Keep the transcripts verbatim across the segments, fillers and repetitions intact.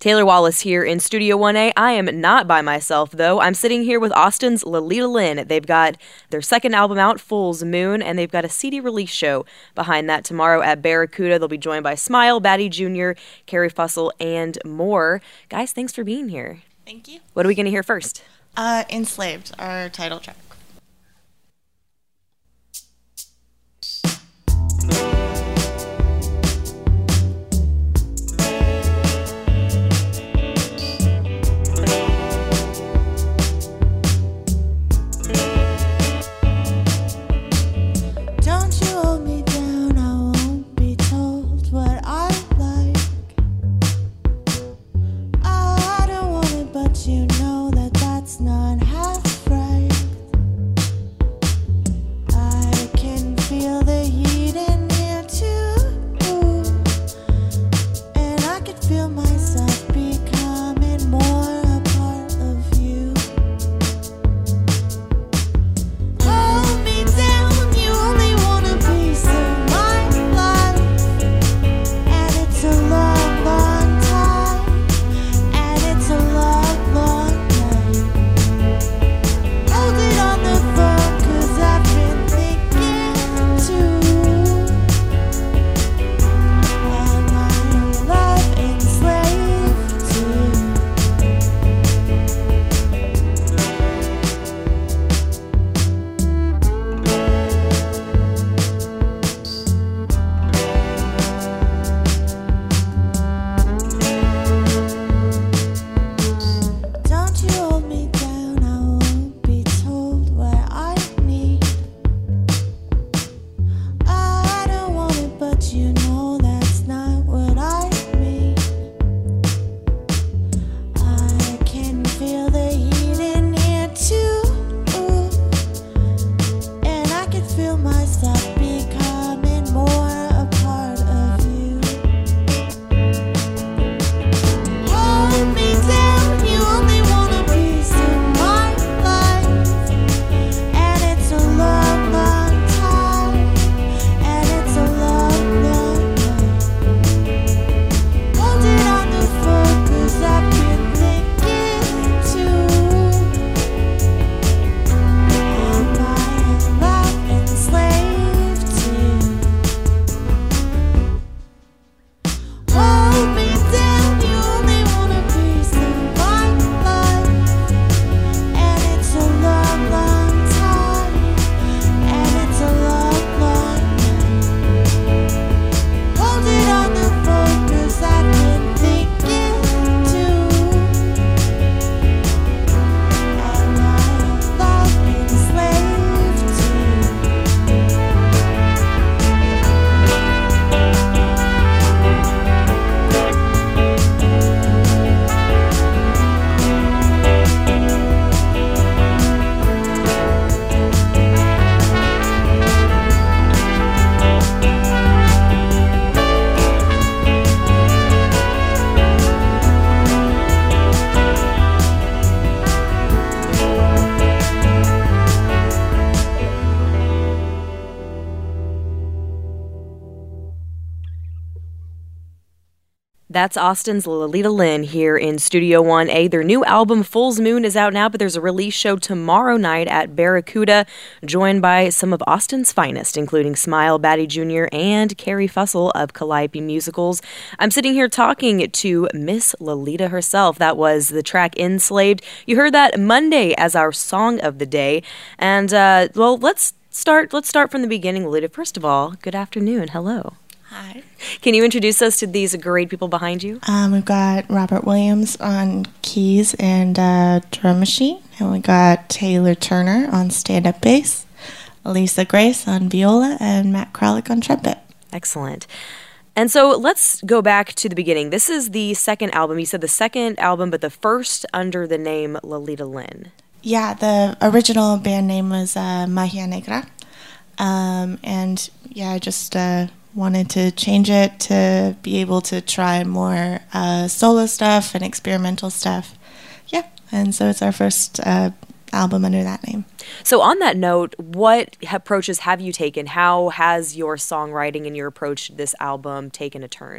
Taylor Wallace here in Studio one A. I am not by myself, though. I'm sitting here with Austin's Lolita Lynn. They've got their second album out, Fool's Moon, and they've got a C D release show behind that tomorrow at Barracuda. They'll be joined by Smile, Batty Junior, Carrie Fussell, and more. Guys, thanks for being here. Thank you. What are we going to hear first? Uh, Enslaved, our title track. That's Austin's Lolita Lynn here in Studio one A. Their new album, Fool's Moon, is out now, but there's a release show tomorrow night at Barracuda, joined by some of Austin's finest, including Smile, Batty Junior, and Carrie Fussell of Calliope Musicals. I'm sitting here talking to Miss Lolita herself. That was the track Enslaved. You heard that Monday as our song of the day. And, uh, well, let's start, let's start from the beginning, Lolita. First of all, good afternoon. Hello. Hi. Can you introduce us to these great people behind you? Um, we've got Robert Williams on keys and uh, drum machine, and we got Taylor Turner on stand-up bass, Lisa Grace on viola, and Matt Kralik on trumpet. Excellent. And so let's go back to the beginning. This is the second album. You said the second album, but the first under the name Lolita Lynn. Yeah, the original band name was uh, Magia Negra. Um, and yeah, I just uh, wanted to change it to be able to try more uh, solo stuff and experimental stuff. Yeah, and so it's our first uh, album under that name. So on that note, what approaches have you taken? How has your songwriting and your approach to this album taken a turn?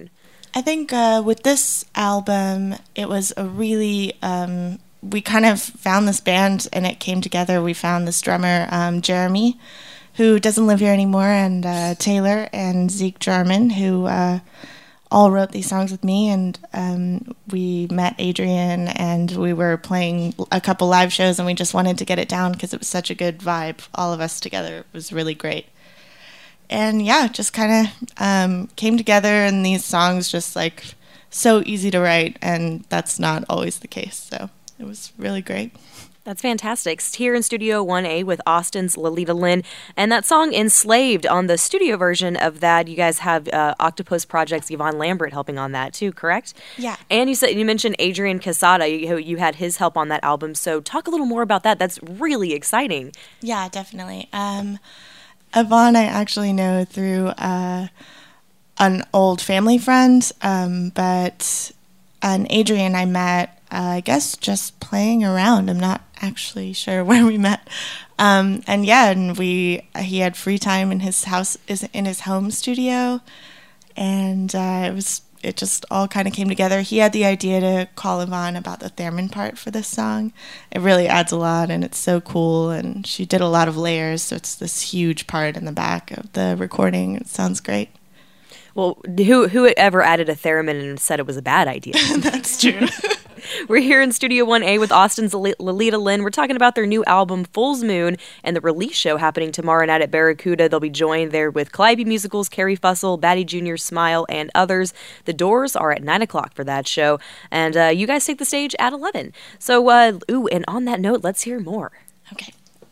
I think uh, with this album, it was a really, um, we kind of found this band and it came together. We found this drummer, um, Jeremy, who doesn't live here anymore, and uh, Taylor and Zeke Jarman, who uh, all wrote these songs with me. And um, we met Adrian and we were playing a couple live shows and we just wanted to get it down because it was such a good vibe. All of us together. It was really great. And yeah, just kind of um, came together, and these songs just like so easy to write, and that's not always the case. So it was really great. That's fantastic. It's here in Studio one A with Austin's Lolita Lynn, and that song Enslaved, on the studio version of that, you guys have uh, Octopus Project's Yvonne Lambert helping on that too, correct? Yeah. And you said you mentioned Adrian Casada, you, you had his help on that album, so talk a little more about that. That's really exciting. Yeah, definitely. Um, Yvonne I actually know through uh, an old family friend, um, but and Adrian I met, uh, I guess, just playing around. I'm not actually sure where we met. Um, and yeah, and we he had free time in his house, is in his home studio, and uh, it was it just all kind of came together. He had the idea to call Yvonne about the theremin part for this song. It really adds a lot, and it's so cool, and she did a lot of layers, so it's this huge part in the back of the recording. It sounds great. Well, who who ever added a theremin and said it was a bad idea? That's true. We're here in Studio one A with Austin's Lolita Lynn. We're talking about their new album, Fool's Moon, and the release show happening tomorrow night at Barracuda. They'll be joined there with Calliope Musicals, Carrie Fussell, Batty Junior, Smile, and others. The doors are at nine o'clock for that show, and uh, you guys take the stage at eleven. So, uh, ooh, and on that note, let's hear more. Okay.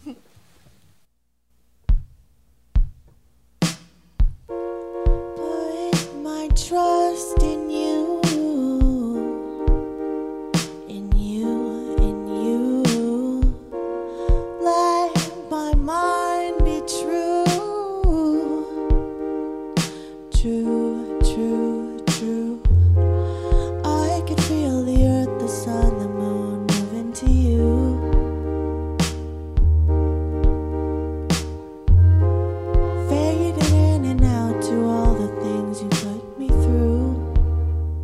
Put my trust in you. True, true, true. I could feel the earth, the sun, the moon moving to you. Fading in and out to all the things you put me through.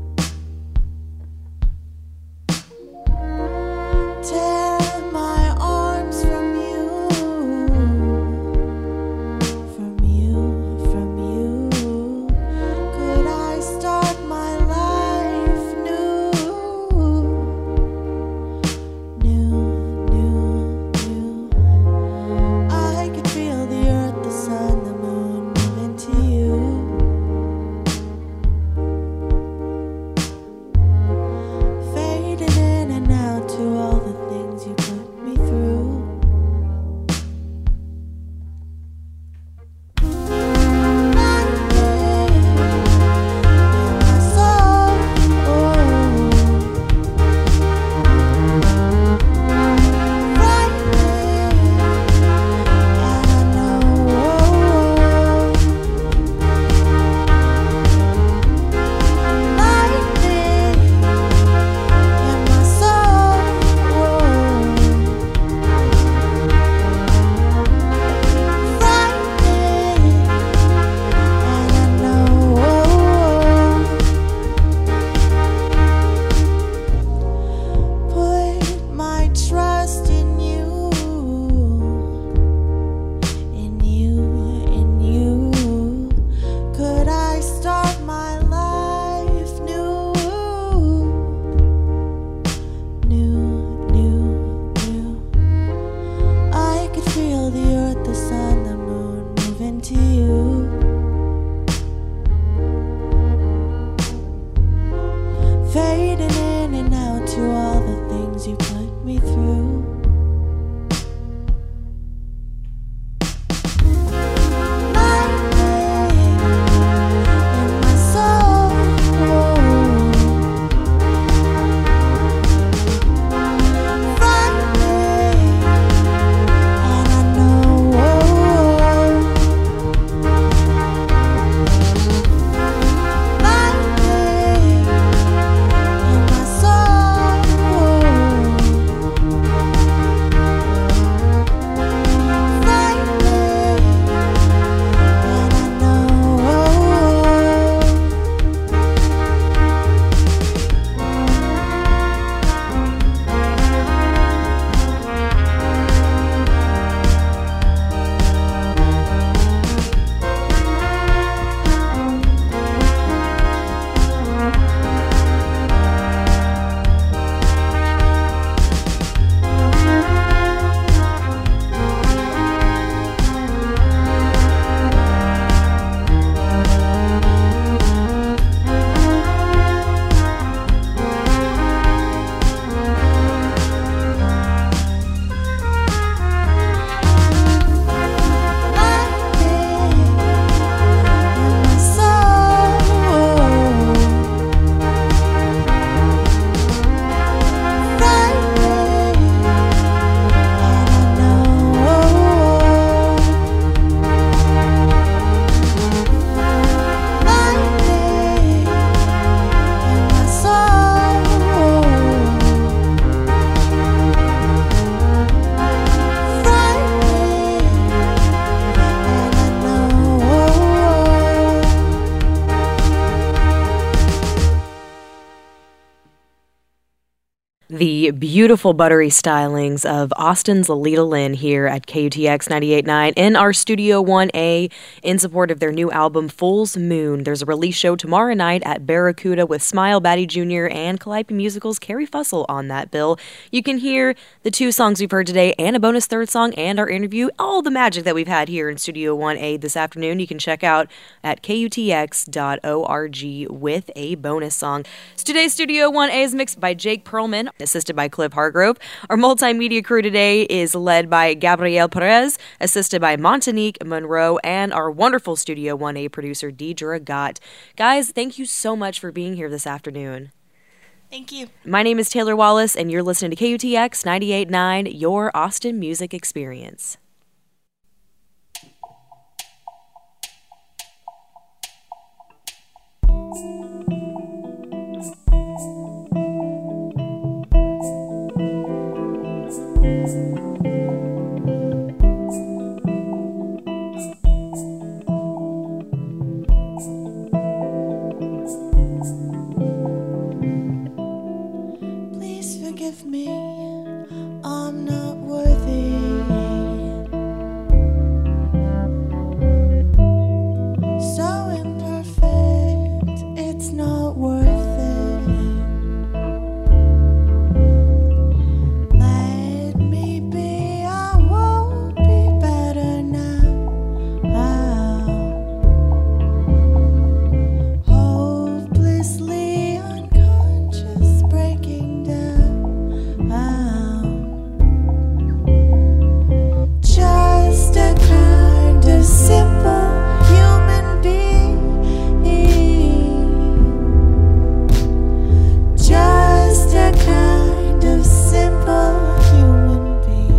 The beautiful buttery stylings of Austin's Lolita Lynn here at K U T X ninety-eight point nine in our Studio one A in support of their new album Fool's Moon. There's a release show tomorrow night at Barracuda with Smile Batty Junior and Calliope Musical's Carrie Fussell on that bill. You can hear the two songs we've heard today and a bonus third song and our interview, all the magic that we've had here in Studio one A this afternoon. You can check out at K U T X dot org with a bonus song. Today's Studio one A is mixed by Jake Perlman, assisted by Cliff Hargrove. Our multimedia crew today is led by Gabrielle Perez, assisted by Montanique Monroe, and our wonderful Studio one A producer, Deidre Gott. Guys, thank you so much for being here this afternoon. Thank you. My name is Taylor Wallace, and you're listening to K U T X ninety-eight point nine, your Austin music experience. Forgive me, I'm not worthy. So imperfect, it's not worth it. Let me be, I won't be better now. Oh, hopelessly unconscious, breaking down. Just a kind of simple human being. Just a kind of simple human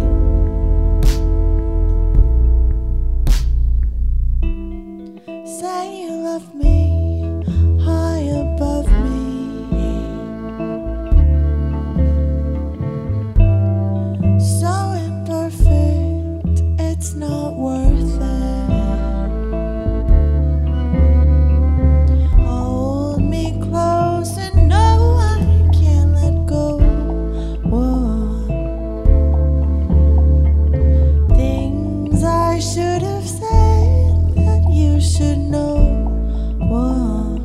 being. Say you love me high above me. So imperfect, it's not worth it. Hold me close and know I can't let go. Whoa. Things I should have said that you should know. Whoa.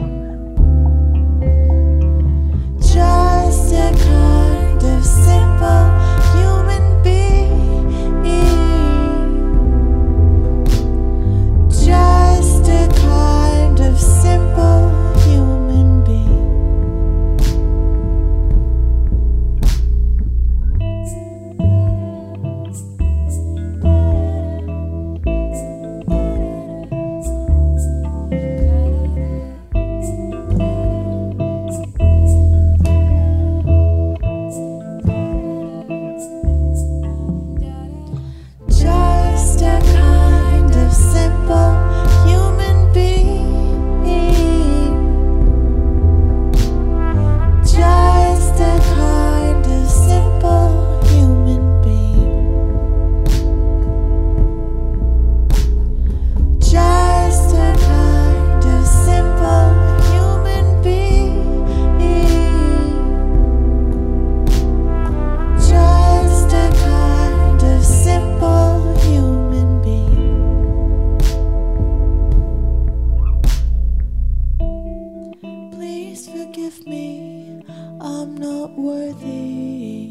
Just a kind of simple human being. Just a kind of simple human being. Just a kind of simple human being. Just a kind of simple human being. Just a kind of simple human being. Just a kind of simple human being. Please forgive me, I'm not worthy.